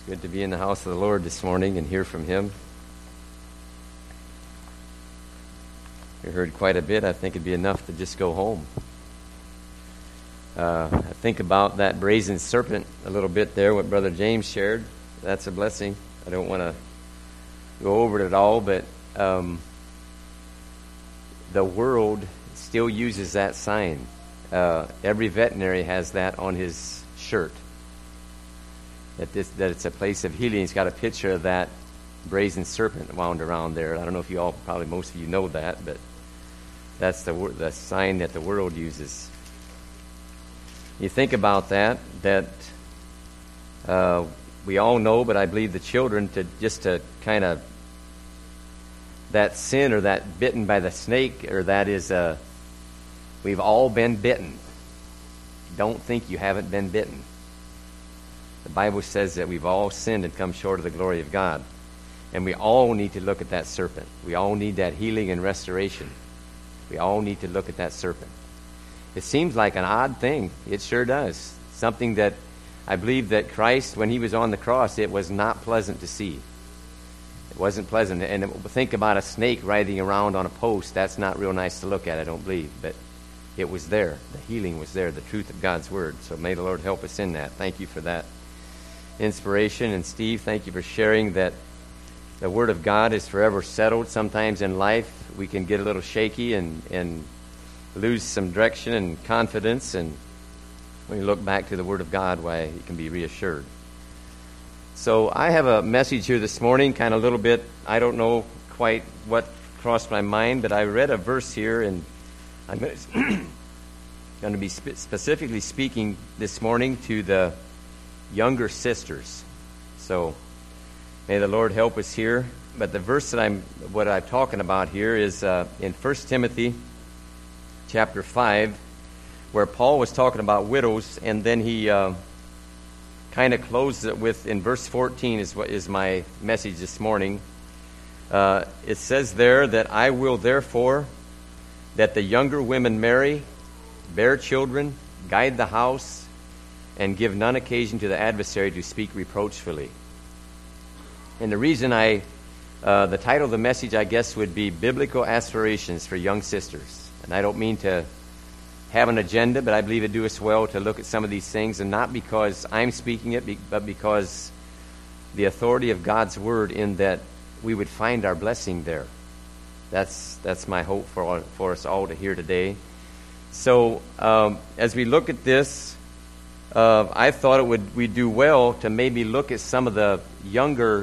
Good to be in the house of the Lord this morning and hear from Him. We heard quite a bit. I think it'd be enough to just go home. I think about that brazen serpent a little bit there, what Brother James shared. That's a blessing. I don't want to go over it all, but the world still uses that sign. Every veterinary has that on his shirt. That it's a place of healing. He's got a picture of that brazen serpent wound around there. I don't know if you all, probably most of you know that, but that's the sign that the world uses. You think about that we all know, but I believe the children, to kind of, that sin or that bitten by the snake, or that is, we've all been bitten. Don't think you haven't been bitten. The Bible says that we've all sinned and come short of the glory of God. And we all need to look at that serpent. We all need that healing and restoration. We all need to look at that serpent. It seems like an odd thing. It sure does. Something that I believe that Christ, when He was on the cross, it was not pleasant to see. It wasn't pleasant. And think about a snake writhing around on a post. That's not real nice to look at, I don't believe. But it was there. The healing was there, the truth of God's Word. So may the Lord help us in that. Thank you for that inspiration. And Steve, thank you for sharing that the Word of God is forever settled. Sometimes in life we can get a little shaky and lose some direction and confidence, and when you look back to the Word of God, why, you can be reassured. So I have a message here this morning, kind of a little bit, I don't know quite what crossed my mind, but I read a verse here, and I'm going to be specifically speaking this morning to the younger sisters. So may the Lord help us here. But the verse that I'm talking about here is in 1 Timothy chapter 5, where Paul was talking about widows, and then he kind of closes it with, in verse 14 is what is my message this morning. It says there that I will therefore that the younger women marry, bear children, guide the house, and give none occasion to the adversary to speak reproachfully. And the reason the title of the message, I guess, would be Biblical Aspirations for Young Sisters. And I don't mean to have an agenda, but I believe it do us well to look at some of these things, and not because I'm speaking it, but because the authority of God's Word, in that we would find our blessing there. That's my hope for us all to hear today. So as we look at this, I thought we'd do well to maybe look at some of the younger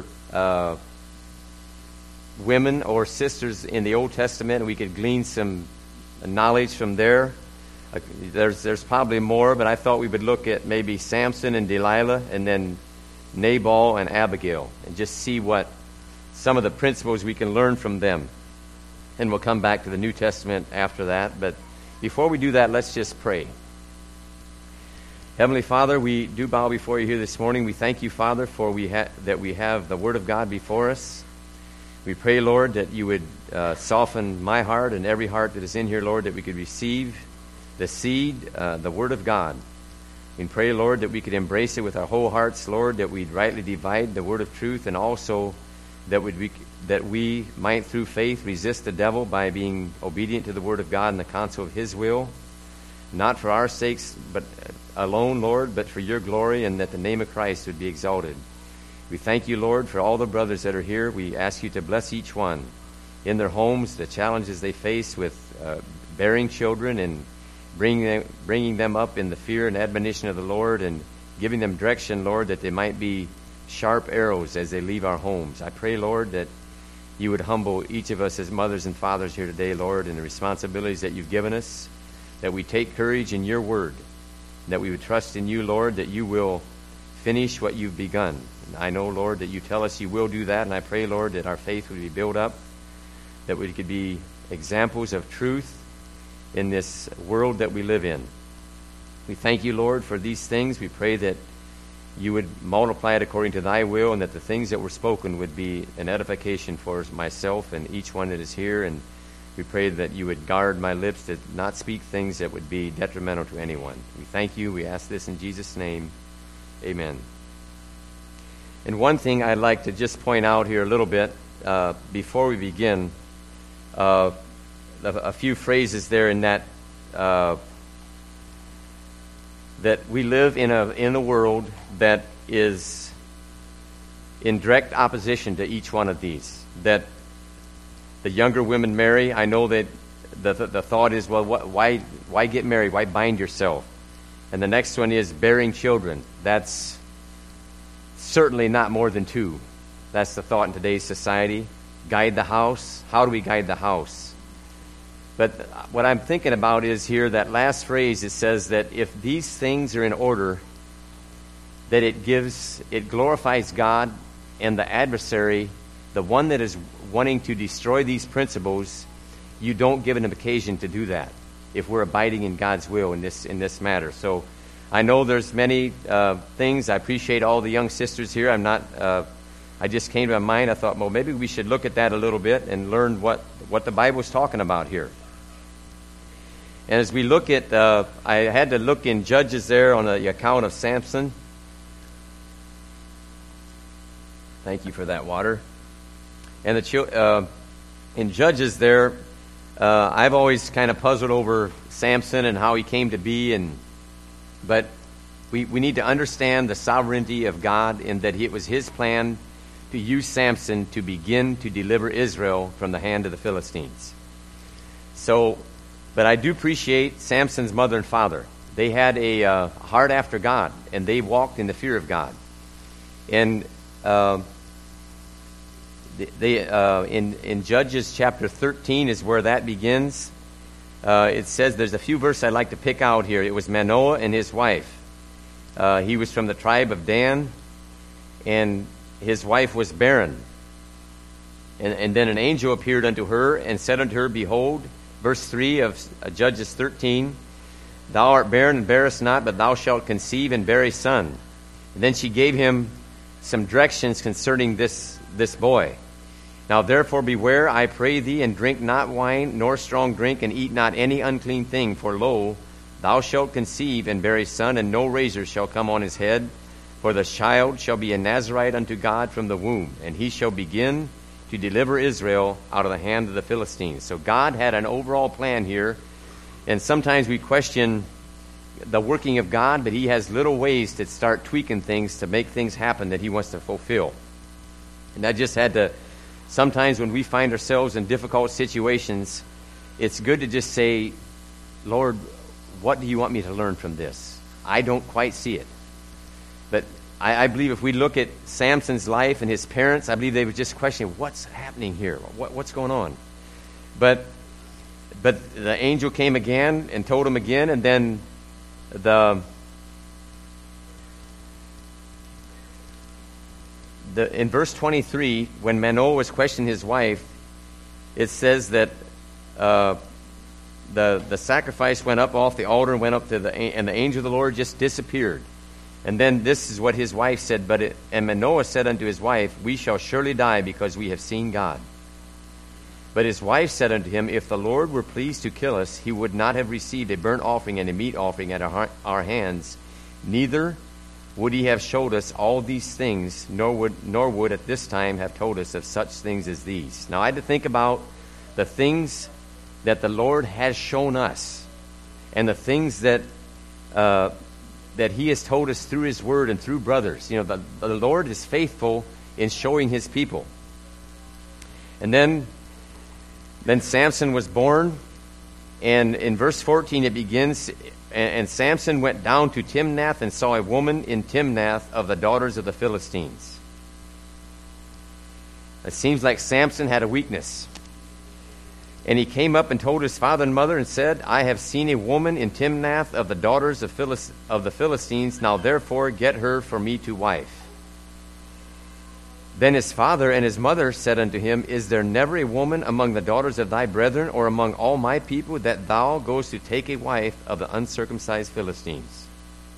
women or sisters in the Old Testament, and we could glean some knowledge from there. There's probably more, but I thought we would look at maybe Samson and Delilah, and then Nabal and Abigail, and just see what some of the principles we can learn from them. And we'll come back to the New Testament after that. But before we do that, let's just pray. Heavenly Father, we do bow before you here this morning. We thank you, Father, for that we have the Word of God before us. We pray, Lord, that you would soften my heart and every heart that is in here, Lord, that we could receive the seed, the Word of God. We pray, Lord, that we could embrace it with our whole hearts, Lord, that we'd rightly divide the Word of truth, and also that we might, through faith, resist the devil by being obedient to the Word of God and the counsel of His will, not for our sakes, but alone, Lord, but for your glory, and that the name of Christ would be exalted. We thank you, Lord, for all the brothers that are here. We ask you to bless each one in their homes, the challenges they face with bearing children, and bringing them up in the fear and admonition of the Lord, and giving them direction, Lord, that they might be sharp arrows as they leave our homes. I pray, Lord, that you would humble each of us as mothers and fathers here today, Lord, in the responsibilities that you've given us, that we take courage in your word, that we would trust in you, Lord, that you will finish what you've begun. And I know, Lord, that you tell us you will do that, and I pray, Lord, that our faith would be built up, that we could be examples of truth in this world that we live in. We thank you, Lord, for these things. We pray that you would multiply it according to thy will, and that the things that were spoken would be an edification for myself and each one that is here. And we pray that you would guard my lips to not speak things that would be detrimental to anyone. We thank you. We ask this in Jesus' name. Amen. And one thing I'd like to just point out here a little bit before we begin, a few phrases there in that that we live in a world that is in direct opposition to each one of these. That the younger women marry. I know that the thought is, well, why get married? Why bind yourself? And the next one is bearing children. That's certainly not more than 2. That's the thought in today's society. Guide the house. How do we guide the house? But what I'm thinking about is here, that last phrase, it says that if these things are in order, that it glorifies God, and the adversary, the one that is wanting to destroy these principles, you don't give an occasion to do that if we're abiding in God's will in this matter. So I know there's many things. I appreciate all the young sisters here. I just came to my mind. I thought, well, maybe we should look at that a little bit and learn what the Bible is talking about here. And as we look at, I had to look in Judges there on the account of Samson. Thank you for that water. And in Judges there, I've always kind of puzzled over Samson and how he came to be. But we need to understand the sovereignty of God, and that it was His plan to use Samson to begin to deliver Israel from the hand of the Philistines. But I do appreciate Samson's mother and father. They had a heart after God, and they walked in the fear of God. And in Judges chapter 13 is where that begins. It says, there's a few verses I'd like to pick out here. It was Manoah and his wife. He was from the tribe of Dan, and his wife was barren. And then an angel appeared unto her and said unto her, Behold, verse 3 of Judges 13, Thou art barren and bearest not, but thou shalt conceive and bear a son. And then she gave him some directions concerning this boy. Now therefore beware, I pray thee, and drink not wine, nor strong drink, and eat not any unclean thing. For lo, thou shalt conceive and bear a son, and no razor shall come on his head. For the child shall be a Nazarite unto God from the womb, and he shall begin to deliver Israel out of the hand of the Philistines. So God had an overall plan here, and sometimes we question the working of God, but He has little ways to start tweaking things to make things happen that He wants to fulfill. And I just had to, sometimes when we find ourselves in difficult situations, it's good to just say, Lord, what do you want me to learn from this? I don't quite see it. But I believe if we look at Samson's life and his parents, I believe they were just questioning, what's happening here? What's going on? But the angel came again and told him again, and then in verse 23, when Manoah was questioning his wife, it says that the sacrifice went up off the altar and went up and the angel of the Lord just disappeared. And then this is what his wife said, and Manoah said unto his wife, We shall surely die, because we have seen God. But his wife said unto him, If the Lord were pleased to kill us, He would not have received a burnt offering and a meat offering at our hands, neither would He have showed us all these things, nor would at this time have told us of such things as these. Now I had to think about the things that the Lord has shown us, and the things that He has told us through His Word and through brothers. You know, the Lord is faithful in showing His people. And then Samson was born, and in verse 14 it begins, and Samson went down to Timnath and saw a woman in Timnath of the daughters of the Philistines. It seems like Samson had a weakness. And he came up and told his father and mother and said, I have seen a woman in Timnath of the daughters of the Philistines. Now therefore get her for me to wife. Then his father and his mother said unto him, Is there never a woman among the daughters of thy brethren, or among all my people, that thou goest to take a wife of the uncircumcised Philistines?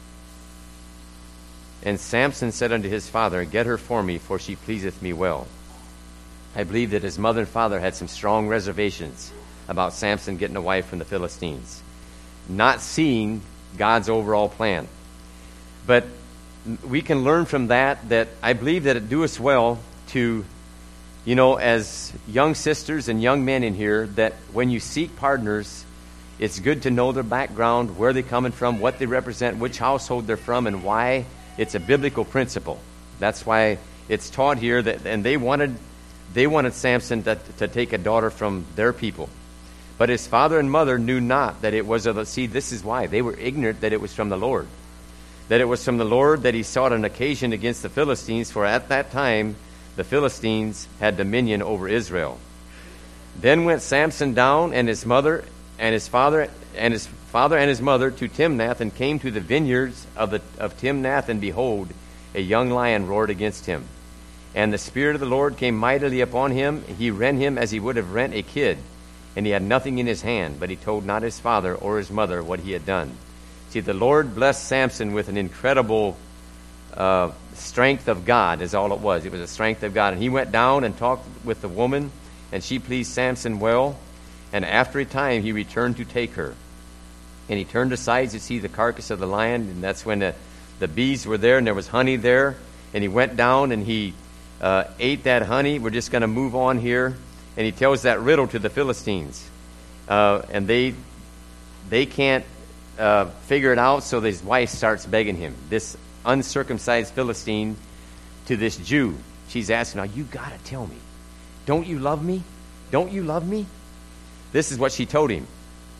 And Samson said unto his father, Get her for me, for she pleaseth me well. I believe that his mother and father had some strong reservations about Samson getting a wife from the Philistines, not seeing God's overall plan. But we can learn from that I believe that it do us well to, as young sisters and young men in here, that when you seek partners, it's good to know their background, where they're coming from, what they represent, which household they're from, and why. It's a biblical principle. That's why it's taught here and they wanted Samson to take a daughter from their people. But his father and mother knew not that it was of the seed. This is why. They were ignorant that it was from the Lord. That it was from the Lord that he sought an occasion against the Philistines, for at that time the Philistines had dominion over Israel. Then went Samson down and his mother and his father and his mother to Timnath, and came to the vineyards of Timnath, and behold, a young lion roared against him. And the Spirit of the Lord came mightily upon him. He rent him as he would have rent a kid, and he had nothing in his hand, but he told not his father or his mother what he had done. See, the Lord blessed Samson with an incredible strength of God, is all it was. It was a strength of God. And he went down and talked with the woman, and she pleased Samson well. And after a time he returned to take her. And he turned aside to see the carcass of the lion, and that's when the bees were there, and there was honey there. And he went down and he ate that honey. We're just going to move on here. And he tells that riddle to the Philistines. And they can't figure it out, so his wife starts begging him. This uncircumcised Philistine to this Jew. She's asking, now you got to tell me. Don't you love me? Don't you love me? This is what she told him.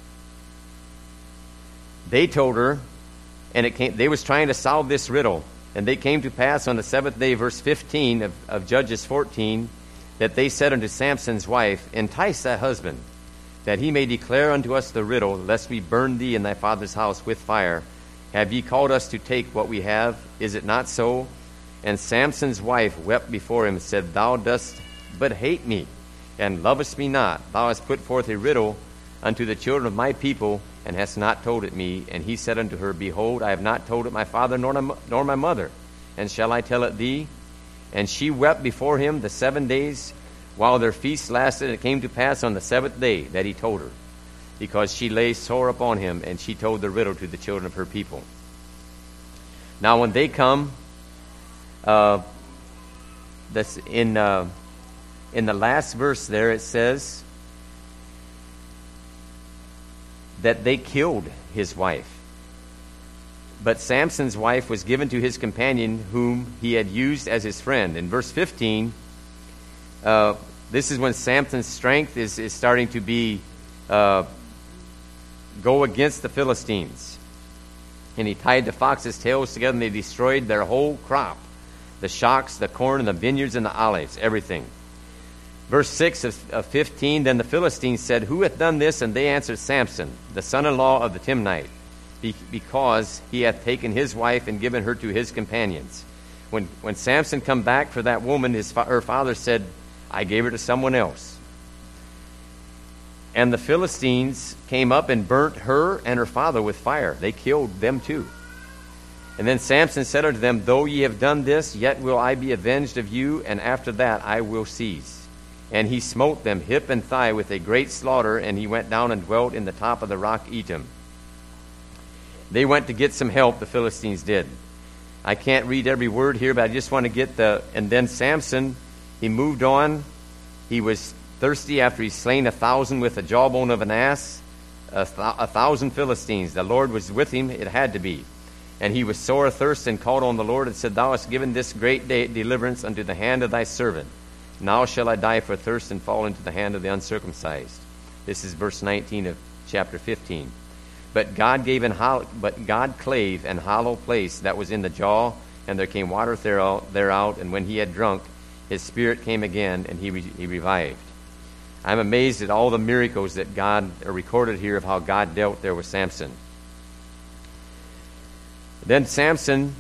They told her, and they was trying to solve this riddle. And they came to pass on the seventh day, verse 15 of Judges 14, that they said unto Samson's wife, entice thy husband, that he may declare unto us the riddle, lest we burn thee and thy father's house with fire. Have ye called us to take what we have? Is it not so? And Samson's wife wept before him, and said, Thou dost but hate me, and lovest me not. Thou hast put forth a riddle unto the children of my people, and hast not told it me. And he said unto her, Behold, I have not told it my father nor my mother, and shall I tell it thee? And she wept before him the 7 days, while their feast lasted. And it came to pass on the seventh day that he told her, because she lay sore upon him, and she told the riddle to the children of her people. Now when they come, that's in the last verse there, it says that they killed his wife. But Samson's wife was given to his companion, whom he had used as his friend. In verse 15, this is when Samson's strength is starting to be go against the Philistines. And he tied the foxes' tails together, and they destroyed their whole crop, the shocks, the corn, and the vineyards, and the olives, everything. Verse 6 of 15, Then the Philistines said, Who hath done this? And they answered, Samson, the son-in-law of the Timnite, because he hath taken his wife and given her to his companions. When Samson come back for that woman, her father said, I gave her to someone else. And the Philistines came up and burnt her and her father with fire. They killed them too. And then Samson said unto them, Though ye have done this, yet will I be avenged of you, and after that I will cease. And he smote them hip and thigh with a great slaughter, and he went down and dwelt in the top of the rock Etam. They went to get some help, the Philistines did. I can't read every word here, but I just want to get and then Samson, he moved on. He was thirsty after he slain 1,000 with the jawbone of an ass, 1,000 Philistines. The Lord was with him, it had to be. And he was sore athirst, and called on the Lord, and said, Thou hast given this great deliverance unto the hand of thy servant. Now shall I die for thirst, and fall into the hand of the uncircumcised. This is verse 19 of chapter 15. But God clave an hollow place that was in the jaw, and there came water thereout, and when he had drunk, his spirit came again, and he revived. I'm amazed at all the miracles that God are recorded here of how God dealt there with Samson. Then Samson,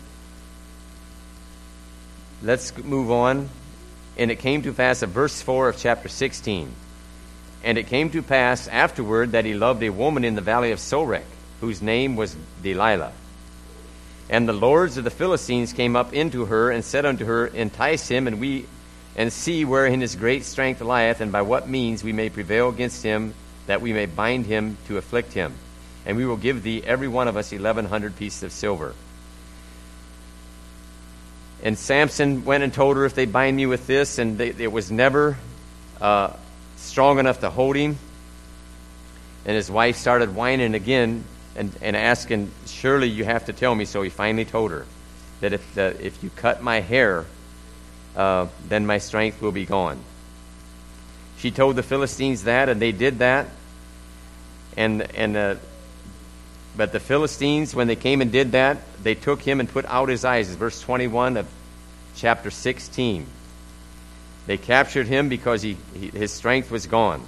let's move on. And it came to pass, of verse 4 of chapter 16, And it came to pass afterward that he loved a woman in the valley of Sorek, whose name was Delilah. And the lords of the Philistines came up into her, and said unto her, Entice him, and see wherein his great strength lieth, and by what means we may prevail against him, that we may bind him to afflict him. And we will give thee every one of us 1,100 pieces of silver. And Samson went and told her, if they bind me with this, and it was never strong enough to hold him. And his wife started whining again and asking, surely you have to tell me. So he finally told her that if you cut my hair, then my strength will be gone. She told the Philistines that, and they did that. But the Philistines, when they came and did that, they took him and put out his eyes. It's verse 21 of chapter 16. They captured him because his strength was gone,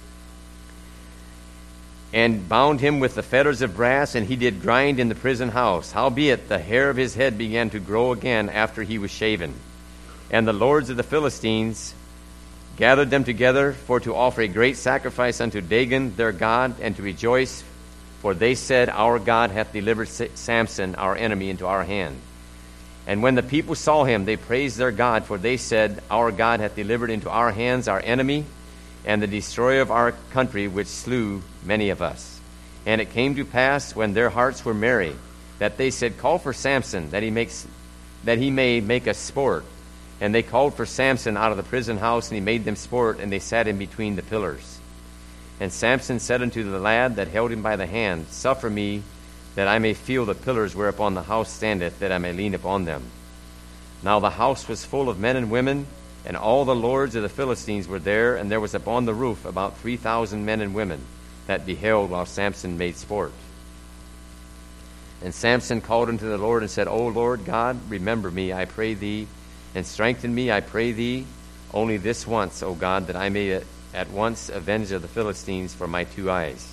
and bound him with the fetters of brass, and he did grind in the prison house. Howbeit the hair of his head began to grow again after he was shaven. And the lords of the Philistines gathered them together for to offer a great sacrifice unto Dagon their god, and to rejoice, for they said, our God hath delivered Samson our enemy into our hand. And when the people saw him, they praised their God, for they said, our God hath delivered into our hands our enemy, and the destroyer of our country, which slew many of us. And it came to pass, when their hearts were merry, that they said, call for Samson, that he may make us sport. And they called for Samson out of the prison house, and he made them sport, and they sat him between the pillars. And Samson said unto the lad that held him by the hand, suffer me, that I may feel the pillars whereupon the house standeth, that I may lean upon them. Now the house was full of men and women, and all the lords of the Philistines were there, and there was upon the roof about 3,000 men and women that beheld while Samson made sport. And Samson called unto the Lord and said, O Lord God, remember me, I pray thee, and strengthen me, I pray thee, only this once, O God, that I may at once avenge of the Philistines for my 2 eyes.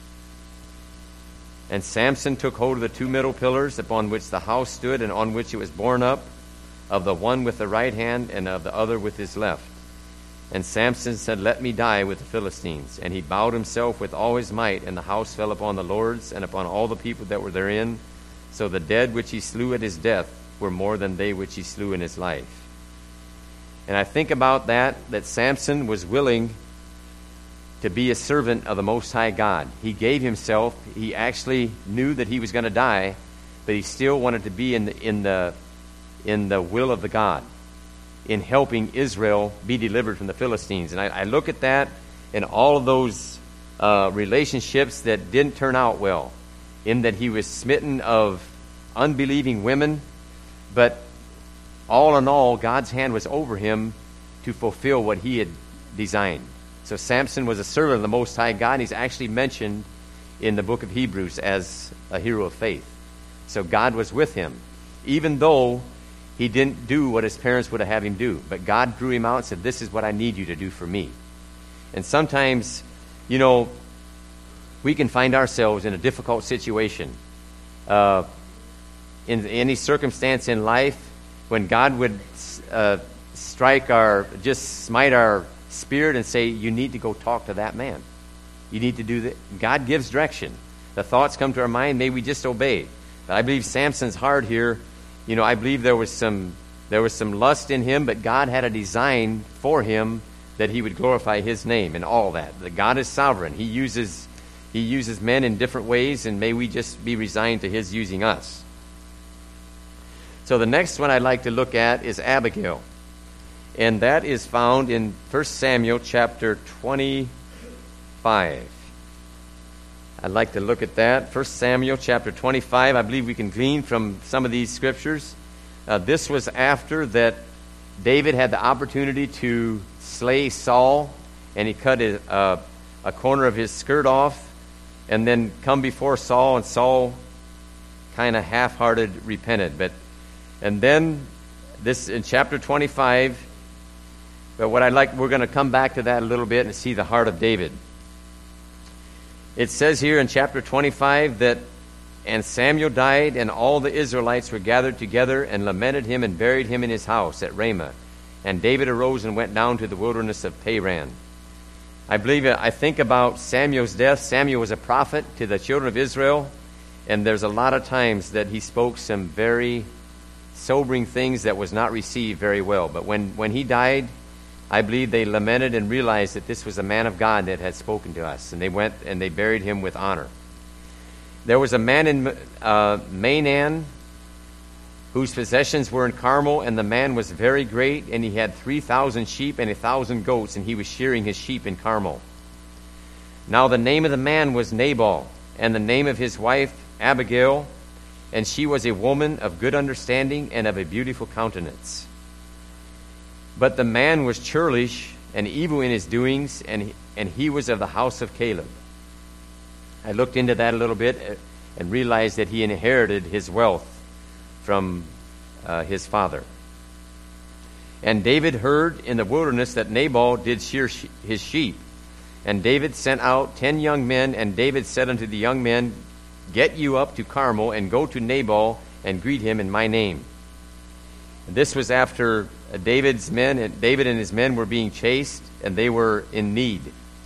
And Samson took hold of the 2 middle pillars upon which the house stood, and on which it was borne up, of the one with the right hand, and of the other with his left. And Samson said, let me die with the Philistines. And he bowed himself with all his might, and the house fell upon the lords, and upon all the people that were therein. So the dead which he slew at his death were more than they which he slew in his life. And I think about that Samson was willing to be a servant of the Most High God. He gave himself. He actually knew that he was going to die, but he still wanted to be in the will of the God, in helping Israel be delivered from the Philistines. And I look at that in all of those relationships that didn't turn out well, in that he was smitten of unbelieving women, but all in all, God's hand was over him to fulfill what he had designed. So Samson was a servant of the Most High God. He's actually mentioned in the book of Hebrews as a hero of faith. So God was with him, even though he didn't do what his parents would have had him do. But God drew him out and said, this is what I need you to do for me. And sometimes, we can find ourselves in a difficult situation. In any circumstance in life, when God would smite our spirit and say, you need to go talk to that man. You need to do that. God gives direction. The thoughts come to our mind, may we just obey. But I believe Samson's heart here, I believe there was some lust in him, but God had a design for him that he would glorify his name and all that. The God is sovereign. He uses men in different ways, and may we just be resigned to his using us. So the next one I'd like to look at is Abigail. And that is found in 1 Samuel chapter 25. I'd like to look at that. 1 Samuel chapter 25. I believe we can glean from some of these scriptures. This was after that David had the opportunity to slay Saul, and he cut a corner of his skirt off, and then come before Saul, and Saul kind of half-hearted repented. And then this in chapter 25. But we're going to come back to that a little bit and see the heart of David. It says here in chapter 25 that, and Samuel died, and all the Israelites were gathered together and lamented him and buried him in his house at Ramah. And David arose and went down to the wilderness of Paran. I think about Samuel's death. Samuel was a prophet to the children of Israel, and there's a lot of times that he spoke some very sobering things that was not received very well. But when he died, I believe they lamented and realized that this was a man of God that had spoken to us. And they went and they buried him with honor. There was a man in Mainan whose possessions were in Carmel, and the man was very great, and he had 3,000 sheep and 1,000 goats, and he was shearing his sheep in Carmel. Now the name of the man was Nabal, and the name of his wife Abigail, and she was a woman of good understanding and of a beautiful countenance. But the man was churlish and evil in his doings, and he was of the house of Caleb. I looked into that a little bit and realized that he inherited his wealth from his father. And David heard in the wilderness that Nabal did shear his sheep. And David sent out 10 young men, and David said unto the young men, Get you up to Carmel, and go to Nabal, and greet him in my name. And this was after David and his men were being chased, and they were in need.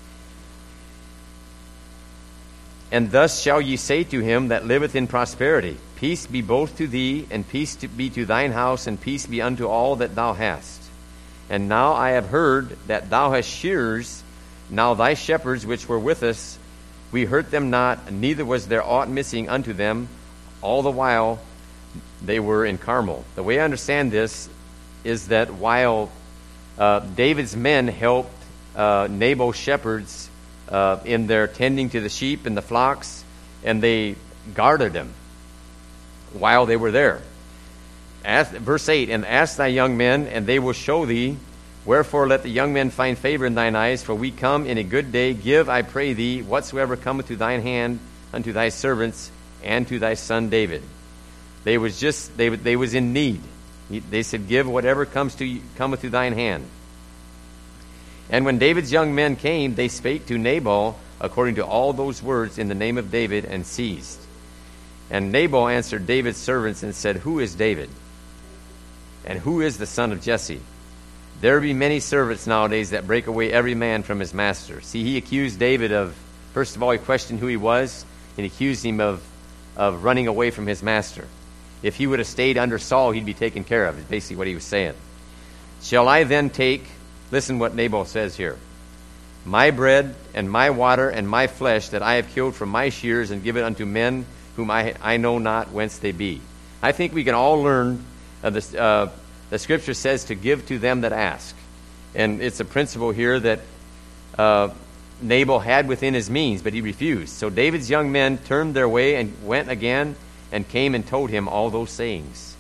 And thus shall ye say to him that liveth in prosperity, Peace be both to thee, and peace be to thine house, and peace be unto all that thou hast. And now I have heard that thou hast shearers. Now thy shepherds which were with us, we hurt them not, neither was there aught missing unto them, all the while they were in Carmel. The way I understand this is that while David's men helped Nabal's shepherds in their tending to the sheep and the flocks, and they guarded them while they were there. Verse 8, And ask thy young men, and they will show thee. Wherefore let the young men find favor in thine eyes, for we come in a good day. Give, I pray thee, whatsoever cometh to thine hand unto thy servants and to thy son David. They was in need. They said, Give whatever cometh to thine hand. And when David's young men came, they spake to Nabal according to all those words in the name of David, and ceased. And Nabal answered David's servants and said, Who is David? And who is the son of Jesse? There be many servants nowadays that break away every man from his master. See, he accused David of, first of all, he questioned who he was, and accused him of running away from his master. If he would have stayed under Saul, he'd be taken care of, is basically what he was saying. Shall I then take, listen what Nabal says here, my bread and my water and my flesh that I have killed from my shears, and give it unto men whom I know not whence they be? I think we can all learn the Scripture says to give to them that ask. And it's a principle here that Nabal had within his means, but he refused. So David's young men turned their way and went again and came and told him all those sayings.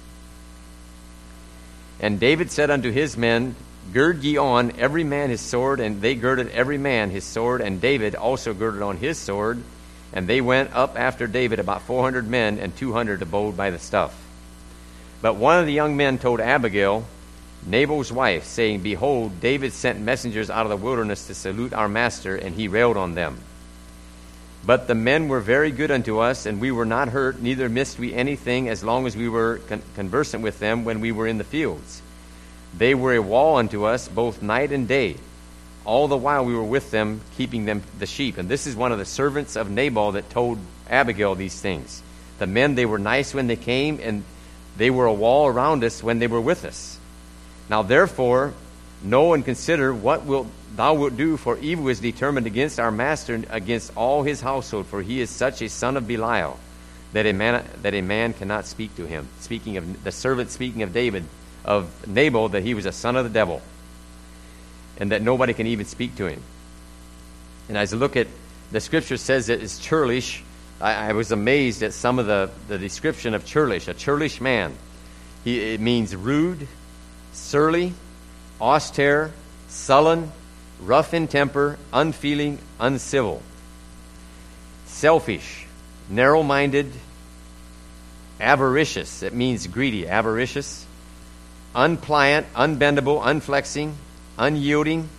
And David said unto his men, Gird ye on every man his sword. And they girded every man his sword, and David also girded on his sword. And they went up after David, about 400 men, and 200 abode by the stuff. But one of the young men told Abigail, Nabal's wife, saying, Behold, David sent messengers out of the wilderness to salute our master, and he railed on them. But the men were very good unto us, and we were not hurt, neither missed we anything, as long as we were conversant with them when we were in the fields. They were a wall unto us, both night and day. All the while we were with them, keeping them the sheep. And this is one of the servants of Nabal that told Abigail these things. The men, they were nice when they came, and they were a wall around us when they were with us. Now therefore, know and consider what thou wilt do, for evil is determined against our master and against all his household, for he is such a son of Belial, that a man cannot speak to him. Speaking of the servant, speaking of David, of Nabal, that he was a son of the devil, and that nobody can even speak to him. And as I look at the Scripture says that it's churlish. I was amazed at some of the description of churlish. A churlish man. It means rude, surly, austere, sullen, rough in temper, unfeeling, uncivil, selfish, narrow-minded, avaricious. It means greedy, avaricious, unpliant, unbendable, unflexing, unyielding,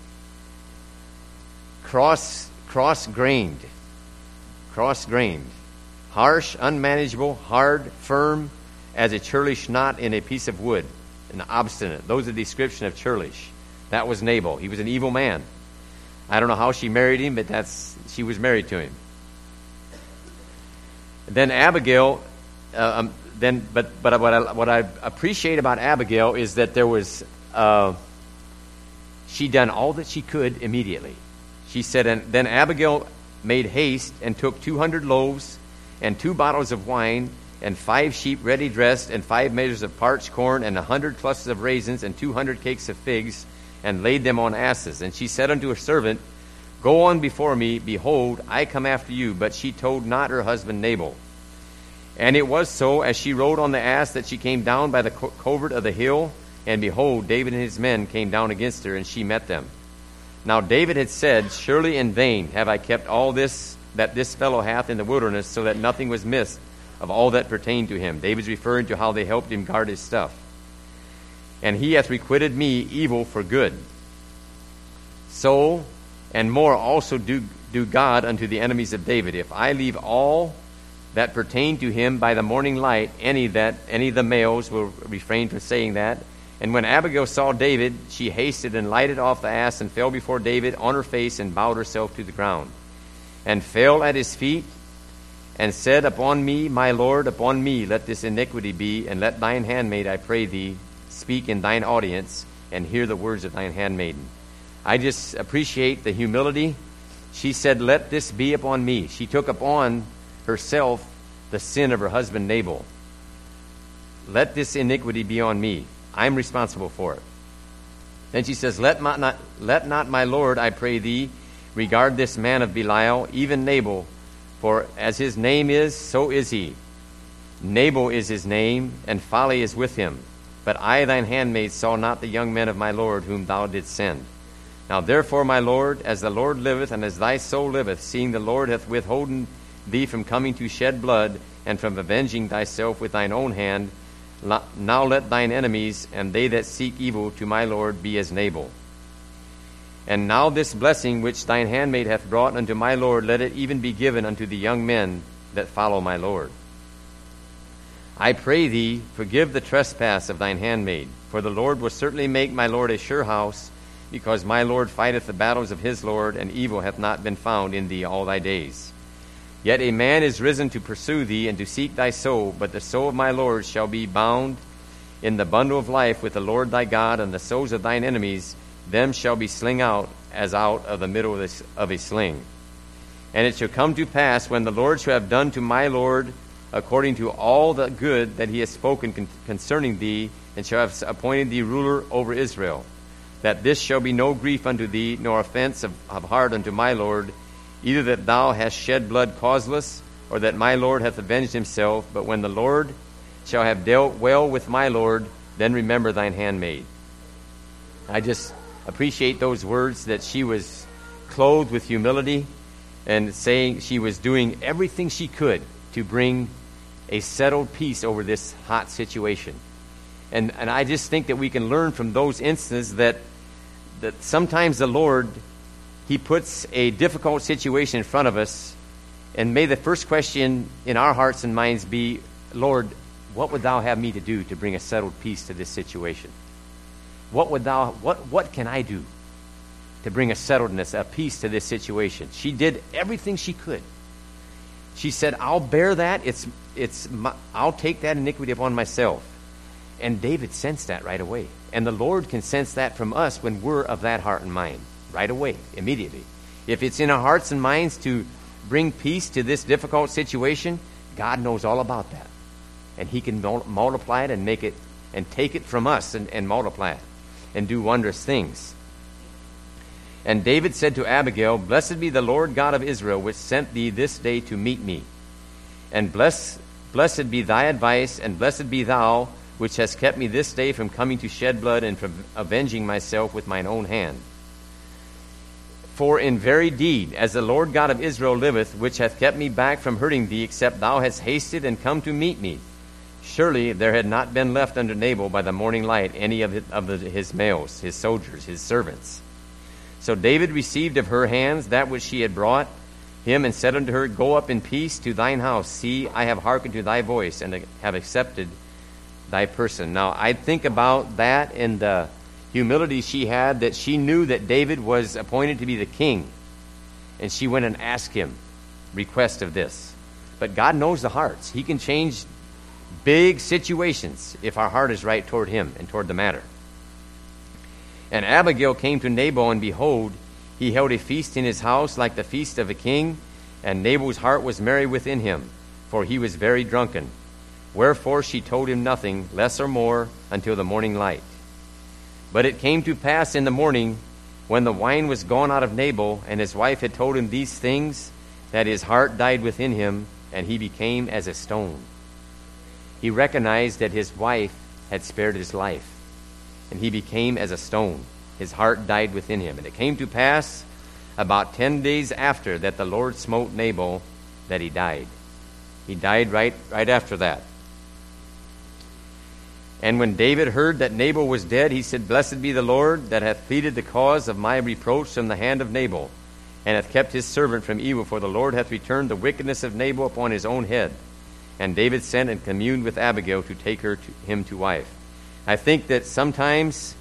cross-grained, harsh, unmanageable, hard, firm, as a churlish knot in a piece of wood, and obstinate. Those are the description of churlish. That was Nabal. He was an evil man. I don't know how she married him, but she was married to him. Then Abigail. But what I appreciate about Abigail is that there was she done all that she could immediately. She said, and then Abigail made haste and took 200 loaves and 2 bottles of wine and 5 sheep ready dressed, and 5 measures of parched corn, and 100 clusters of raisins, and 200 cakes of figs, and laid them on asses. And she said unto her servant, Go on before me, behold, I come after you. But she told not her husband Nabal. And it was so, as she rode on the ass, that she came down by the covert of the hill, and behold, David and his men came down against her, and she met them. Now David had said, Surely in vain have I kept all this that this fellow hath in the wilderness, so that nothing was missed of all that pertained to him. David's referring to how they helped him guard his stuff. And he hath requited me evil for good. So and more also do God unto the enemies of David, if I leave all that pertain to him by the morning light. Any of the males will refrain from saying that. And when Abigail saw David, she hasted and lighted off the ass, and fell before David on her face, and bowed herself to the ground, and fell at his feet, and said, Upon me, my Lord, upon me let this iniquity be, and let thine handmaid, I pray thee, speak in thine audience, and hear the words of thine handmaiden. I just appreciate the humility. She said, Let this be upon me. She took upon herself the sin of her husband Nabal. Let this iniquity be on me. I'm responsible for it. Then she says, Let not my Lord, I pray thee, regard this man of Belial, even Nabal, for as his name is, so is he. Nabal is his name, and folly is with him. But I, thine handmaid, saw not the young men of my Lord whom thou didst send. Now therefore, my Lord, as the Lord liveth, and as thy soul liveth, seeing the Lord hath withholden thee from coming to shed blood, and from avenging thyself with thine own hand, now let thine enemies, and they that seek evil to my Lord, be as Nabal. And now this blessing which thine handmaid hath brought unto my Lord, let it even be given unto the young men that follow my Lord. I pray thee, forgive the trespass of thine handmaid, for the Lord will certainly make my Lord a sure house, because my Lord fighteth the battles of his Lord, and evil hath not been found in thee all thy days. Yet a man is risen to pursue thee, and to seek thy soul, but the soul of my Lord shall be bound in the bundle of life with the Lord thy God, and the souls of thine enemies, them shall be sling out as out of the middle of a sling. And it shall come to pass, when the Lord shall have done to my Lord according to all the good that he has spoken concerning thee, and shall have appointed thee ruler over Israel, that this shall be no grief unto thee, nor offense of heart unto my Lord, either that thou hast shed blood causeless, or that my Lord hath avenged himself. But when the Lord shall have dealt well with my Lord, then remember thine handmaid. I just appreciate those words, that she was clothed with humility, and saying she was doing everything she could to bring a settled peace over this hot situation. And I just think that we can learn from those instances that sometimes the Lord, he puts a difficult situation in front of us, and may the first question in our hearts and minds be, Lord, what would thou have me to do to bring a settled peace to this situation? What can I do to bring a settledness, a peace to this situation? She did everything she could. She said, I'll bear that. I'll take that iniquity upon myself. And David sensed that right away. And the Lord can sense that from us when we're of that heart and mind, right away, immediately. If it's in our hearts and minds to bring peace to this difficult situation, God knows all about that. And he can multiply it and make it, and take it from us and multiply it and do wondrous things. And David said to Abigail, Blessed be the Lord God of Israel, which sent thee this day to meet me. And blessed be thy advice, and blessed be thou, which hast kept me this day from coming to shed blood, and from avenging myself with mine own hand. For in very deed, as the Lord God of Israel liveth, which hath kept me back from hurting thee, except thou hast hasted and come to meet me, surely there had not been left unto Nabal by the morning light any of his males, his soldiers, his servants. So David received of her hands that which she had brought him, and said unto her, Go up in peace to thine house. See, I have hearkened to thy voice, and have accepted thy person. Now, I think about that and the humility she had, that she knew that David was appointed to be the king. And she went and asked him request of this. But God knows the hearts. He can change big situations if our heart is right toward him and toward the matter. And Abigail came to Nabal, and behold, he held a feast in his house like the feast of a king, and Nabal's heart was merry within him, for he was very drunken. Wherefore she told him nothing, less or more, until the morning light. But it came to pass in the morning, when the wine was gone out of Nabal, and his wife had told him these things, that his heart died within him, and he became as a stone. He recognized that his wife had spared his life, and he became as a stone. His heart died within him. And it came to pass about 10 days after that the Lord smote Nabal, that he died. He died right after that. And when David heard that Nabal was dead, he said, Blessed be the Lord, that hath pleaded the cause of my reproach from the hand of Nabal, and hath kept his servant from evil, for the Lord hath returned the wickedness of Nabal upon his own head. And David sent and communed with Abigail to take him to wife. I think that sometimes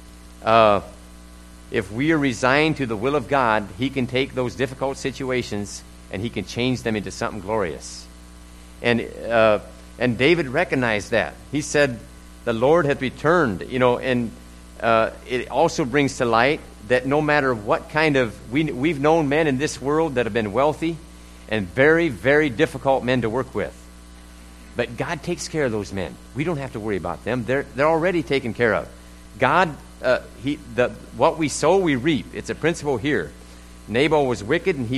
if we are resigned to the will of God, he can take those difficult situations and he can change them into something glorious. And David recognized that. He said, the Lord hath returned, and it also brings to light that no matter what kind of, we've known men in this world that have been wealthy and very, very difficult men to work with. But God takes care of those men. We don't have to worry about them. They're already taken care of. God, what we sow, we reap. It's a principle here. Nabal was wicked, and he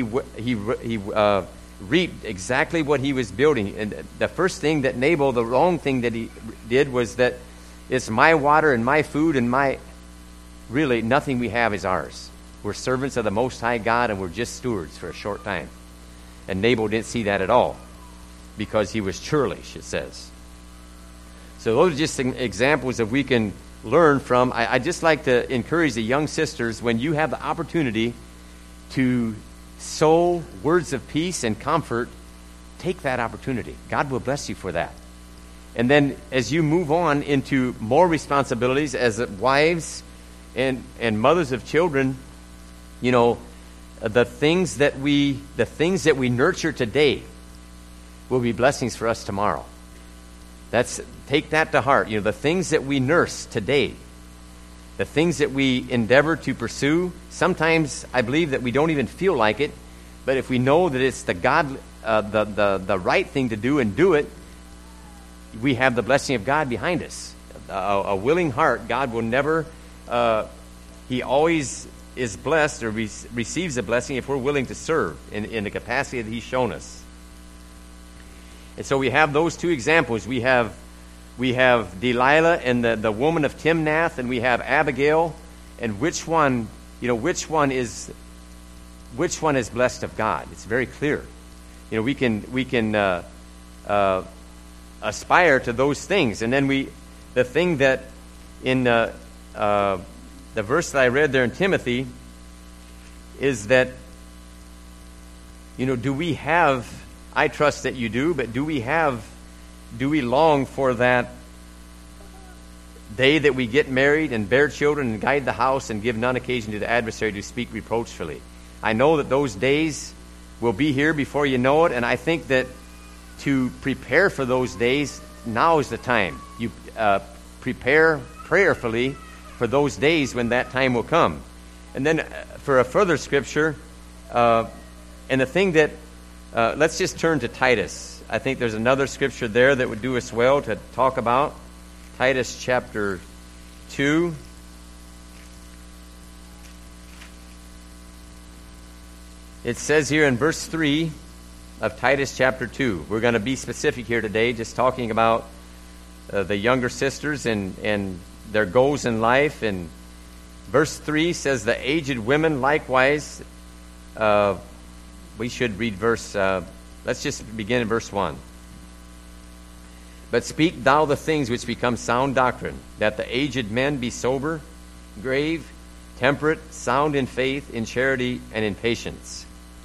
reaped exactly what he was building. And the first thing that Nabal, the wrong thing that he did was that it's my water and my food and really nothing we have is ours. We're servants of the Most High God, and we're just stewards for a short time. And Nabal didn't see that at all, because he was churlish, it says. So those are just some examples that we can learn from. I just like to encourage the young sisters, when you have the opportunity to sow words of peace and comfort, take that opportunity. God will bless you for that. And then as you move on into more responsibilities as wives and mothers of children, the things that we nurture today will be blessings for us tomorrow. Take that to heart. The things that we nurse today, the things that we endeavor to pursue, sometimes I believe that we don't even feel like it, but if we know that it's the right thing to do and do it, we have the blessing of God behind us. A willing heart, God will never, he always is blessed or receives a blessing if we're willing to serve in the capacity that he's shown us. And so we have those two examples. We have Delilah and the woman of Timnath, and we have Abigail. And which one is blessed of God? It's very clear. We can aspire to those things. And then the thing that in the verse that I read there in Timothy is that, do we have, I trust that you do, but do we long for that day that we get married and bear children and guide the house and give none occasion to the adversary to speak reproachfully? I know that those days will be here before you know it, and I think that to prepare for those days, now is the time. You prepare prayerfully for those days when that time will come. And then for a further scripture, and the thing that, let's just turn to Titus. I think there's another scripture there that would do us well to talk about. Titus chapter 2. It says here in verse 3 of Titus chapter 2. We're going to be specific here today, just talking about the younger sisters and their goals in life. And verse 3 says, the aged women likewise. We should read let's just begin in verse 1. But speak thou the things which become sound doctrine, that the aged men be sober, grave, temperate, sound in faith, in charity, and in patience.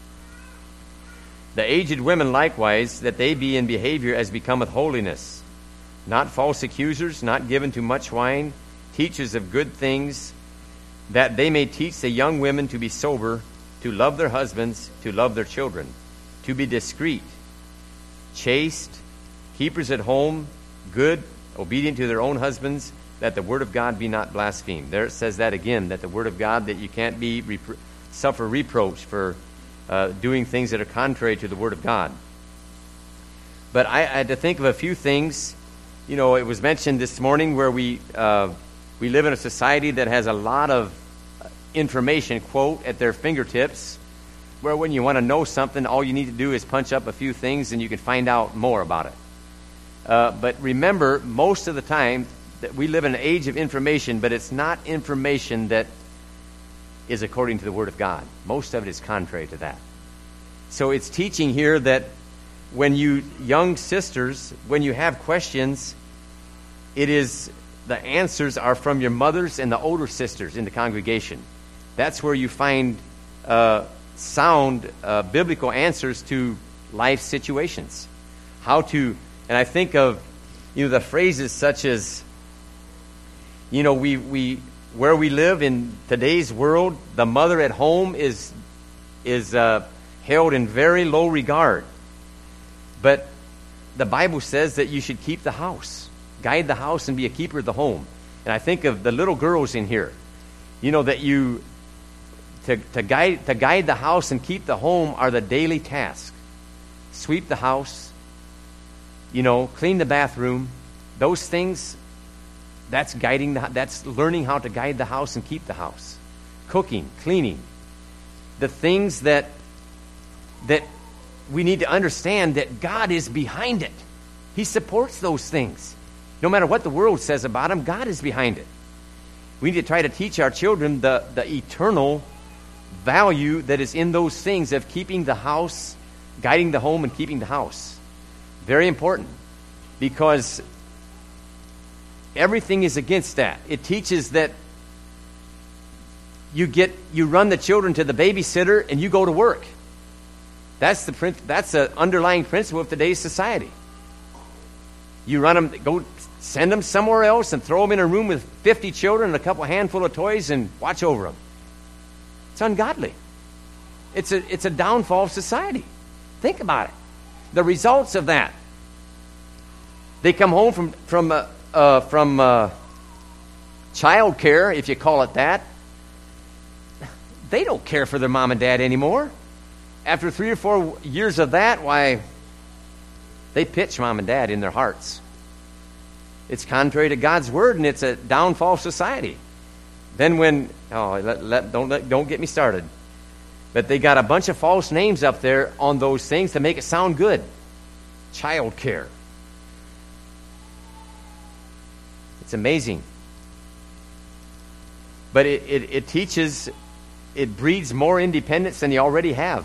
The aged women likewise, that they be in behavior as becometh holiness, not false accusers, not given to much wine, teachers of good things, that they may teach the young women to be sober, to love their husbands, to love their children, to be discreet, chaste, keepers at home, good, obedient to their own husbands, that the word of God be not blasphemed. There it says that again, that the word of God, that you can't be suffer reproach for doing things that are contrary to the word of God. But I had to think of a few things. You know, it was mentioned this morning where we live in a society that has a lot of information, quote, at their fingertips, where when you want to know something, all you need to do is punch up a few things and you can find out more about it. But remember, most of the time, that we live in an age of information, but it's not information that is according to the Word of God. Most of it is contrary to that. So it's teaching here that when you young sisters, when you have questions, the answers are from your mothers and the older sisters in the congregation. That's where you find sound biblical answers to life situations. And I think of, the phrases such as, where we live in today's world, the mother at home is held in very low regard. But the Bible says that you should keep the house, guide the house, and be a keeper of the home. And I think of the little girls in here, that to guide the house and keep the home are the daily tasks. Sweep the house, clean the bathroom. Those things, that's learning how to guide the house and keep the house. Cooking, cleaning. The things that we need to understand that God is behind it. He supports those things. No matter what the world says about him, God is behind it. We need to try to teach our children the eternal value that is in those things of keeping the house, guiding the home, and keeping the house. Very important, because everything is against that. It teaches that you run the children to the babysitter and you go to work. That's the underlying principle of today's society. You run them, go send them somewhere else and throw them in a room with 50 children and a couple handful of toys and watch over them. It's ungodly. It's a downfall of society. Think about it. The results of that. They come home from child care, if you call it that. They don't care for their mom and dad anymore. After 3 or 4 years of that, why, they pitch mom and dad in their hearts. It's contrary to God's word, and it's a downfall of society. Then don't get me started. But they got a bunch of false names up there on those things to make it sound good. Child care. It's amazing. But it teaches, it breeds more independence than you already have.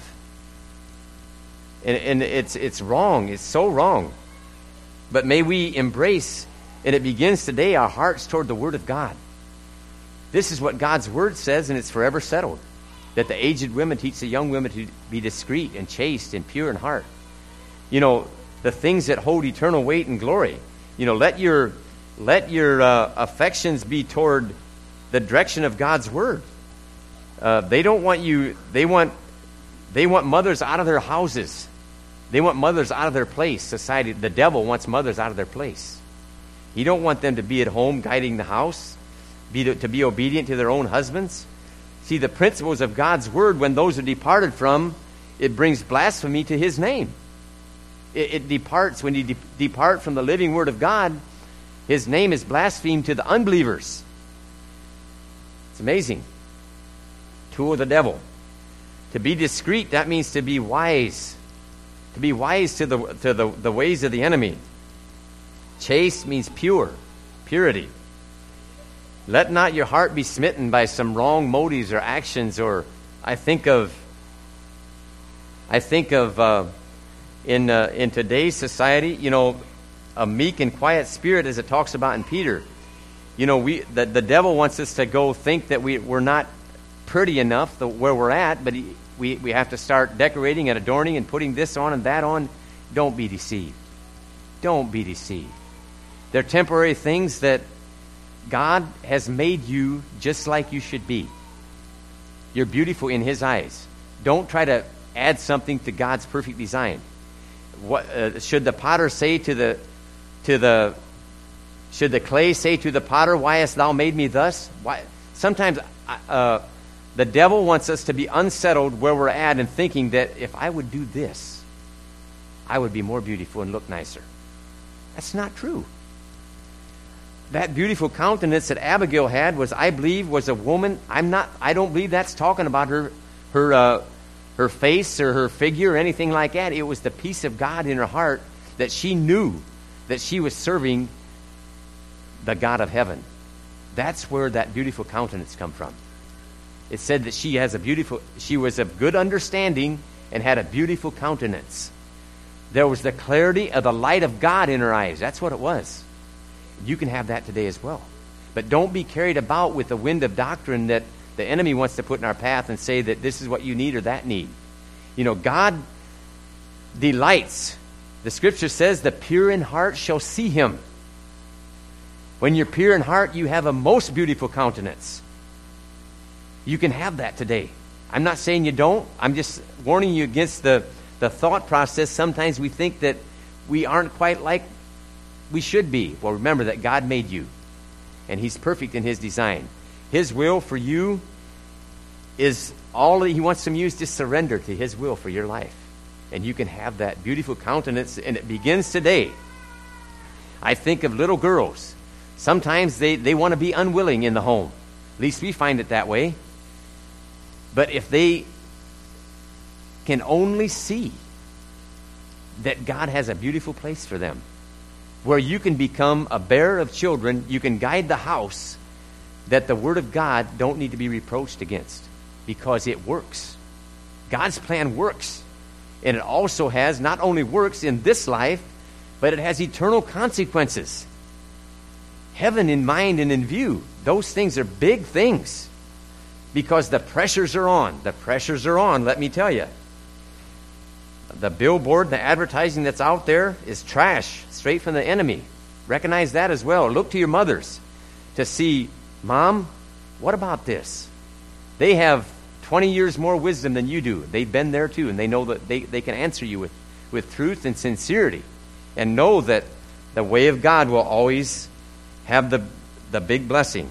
And it's wrong. It's so wrong. But may we embrace, and it begins today, our hearts toward the Word of God. This is what God's Word says, and it's forever settled. That the aged women teach the young women to be discreet and chaste and pure in heart. The things that hold eternal weight and glory. Let your affections be toward the direction of God's Word. They don't want you. They want mothers out of their houses. They want mothers out of their place. Society, the devil wants mothers out of their place. He don't want them to be at home guiding the house, to be obedient to their own husbands. See, the principles of God's Word, when those are departed from, it brings blasphemy to His name. It departs, when you depart from the living Word of God, His name is blasphemed to the unbelievers. It's amazing. Tool of the devil. To be discreet, that means to be wise. To be wise to the ways of the enemy. Chaste means pure, purity. Let not your heart be smitten by some wrong motives or actions. Or I think of in today's society, a meek and quiet spirit, as it talks about in Peter. The devil wants us to go think that we're not pretty enough where we're at, but we have to start decorating and adorning and putting this on and that on. Don't be deceived. Don't be deceived. They're temporary things that God has made you just like you should be. You're beautiful in His eyes. Don't try to add something to God's perfect design. What should the potter say should the clay say to the potter, "Why hast thou made me thus?" Why? Sometimes the devil wants us to be unsettled where we're at and thinking that if I would do this, I would be more beautiful and look nicer. That's not true. That beautiful countenance that Abigail had I believe, was a woman. I don't believe that's talking about her face or her figure or anything like that. It was the peace of God in her heart that she knew that she was serving the God of heaven. That's where that beautiful countenance come from. It said that she was of good understanding and had a beautiful countenance. There was the clarity of the light of God in her eyes. That's what it was. You can have that today as well. But don't be carried about with the wind of doctrine that the enemy wants to put in our path and say that this is what you need or that need. God delights. The scripture says the pure in heart shall see him. When you're pure in heart, you have a most beautiful countenance. You can have that today. I'm not saying you don't. I'm just warning you against the thought process. Sometimes we think that we aren't quite like we should be. Well, remember that God made you, and he's perfect in his design. His will for you is all that he wants from you is to surrender to his will for your life. And you can have that beautiful countenance, and it begins today. I think of little girls. Sometimes they want to be unwilling in the home. At least we find it that way. But if they can only see that God has a beautiful place for them, where you can become a bearer of children, you can guide the house, that the Word of God don't need to be reproached against, because it works. God's plan works. And it also has, not only works in this life, but it has eternal consequences. Heaven in mind and in view. Those things are big things. Because the pressures are on. The pressures are on, let me tell you. The billboard, the advertising that's out there is trash, straight from the enemy. Recognize that as well. Look to your mothers to see, Mom, what about this? They have 20 years more wisdom than you do. They've been there too, and they know that they can answer you with truth and sincerity. And know that the way of God will always have the big blessing.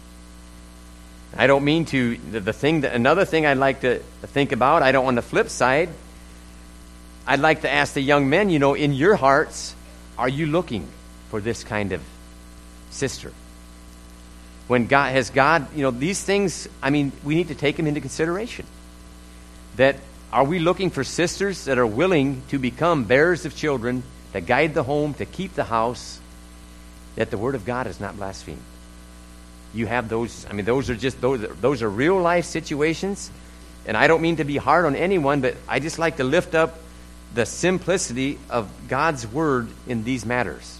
I don't mean to, another thing I'd like to think about, I don't on the flip side, I'd like to ask the young men, in your hearts, are you looking for this kind of sister? When God, these things, we need to take them into consideration. That, are we looking for sisters that are willing to become bearers of children, to guide the home, to keep the house, that the Word of God is not blasphemed? You have those, those are real life situations, and I don't mean to be hard on anyone, but I just like to lift up the simplicity of God's Word in these matters.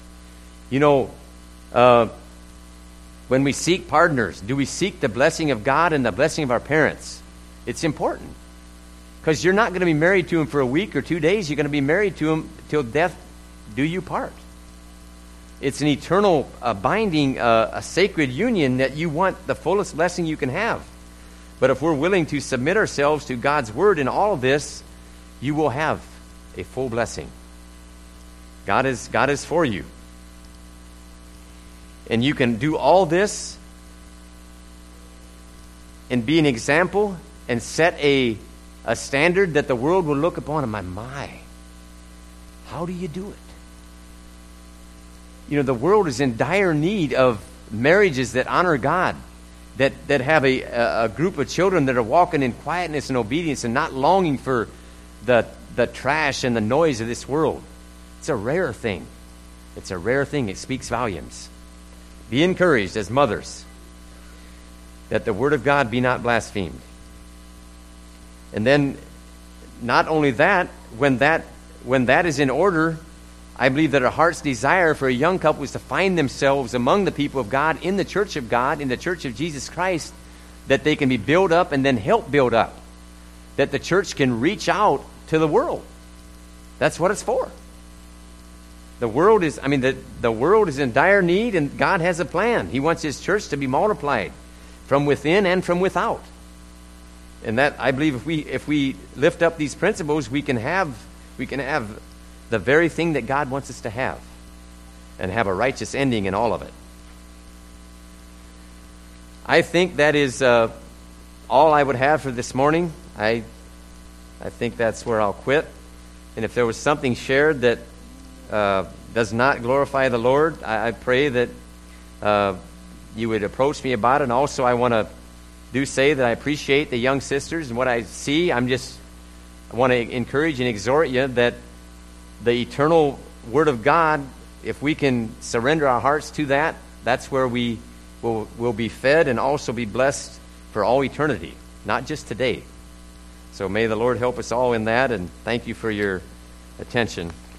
When we seek partners, do we seek the blessing of God and the blessing of our parents? It's important. Because you're not going to be married to him for a week or 2 days. You're going to be married to him till death do you part. It's an eternal binding, a sacred union that you want the fullest blessing you can have. But if we're willing to submit ourselves to God's Word in all of this, you will have a full blessing. God is for you. And you can do all this and be an example and set a standard that the world will look upon and my, how do you do it? The world is in dire need of marriages that honor God, that have a group of children that are walking in quietness and obedience and not longing for the trash and the noise of this world. It's a rare thing. It's a rare thing. It speaks volumes. Be encouraged as mothers that the Word of God be not blasphemed. And then, not only that, when that is in order, I believe that our heart's desire for a young couple is to find themselves among the people of God, in the church of God, in the church of Jesus Christ, that they can be built up and then help build up. That the church can reach out to the world. That's what it's for. The world is, the world is in dire need, and God has a plan. He wants His church to be multiplied from within and from without. And that, I believe, if we lift up these principles, we can have the very thing that God wants us to have, and have a righteous ending in all of it. I think that is all I would have for this morning. I think that's where I'll quit. And if there was something shared that does not glorify the Lord, I pray that you would approach me about it. And also I want to say that I appreciate the young sisters and what I see. I want to encourage and exhort you that the eternal Word of God, if we can surrender our hearts to that, that's where we will be fed and also be blessed for all eternity, not just today. So may the Lord help us all in that, and thank you for your attention.